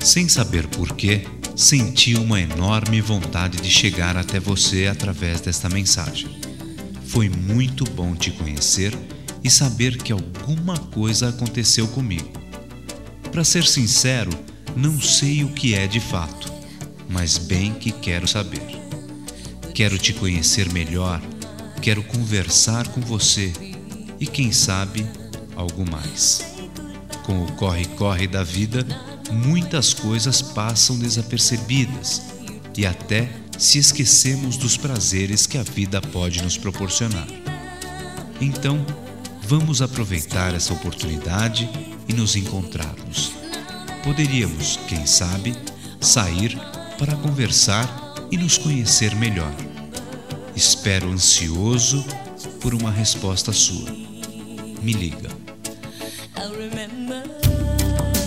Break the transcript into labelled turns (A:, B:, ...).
A: Sem saber porquê, senti uma enorme vontade de chegar até você através desta mensagem. Foi muito bom te conhecer e saber que alguma coisa aconteceu comigo. Para ser sincero, não sei o que é de fato, mas bem que quero saber. Quero te conhecer melhor, quero conversar com você e, quem sabe, algo mais. Com o corre-corre da vida, muitas coisas passam desapercebidas e até se esquecemos dos prazeres que a vida pode nos proporcionar. Então, vamos aproveitar essa oportunidade e nos encontrarmos. Poderíamos, quem sabe, sair para conversar e nos conhecer melhor. Espero ansioso por uma resposta sua. Me liga.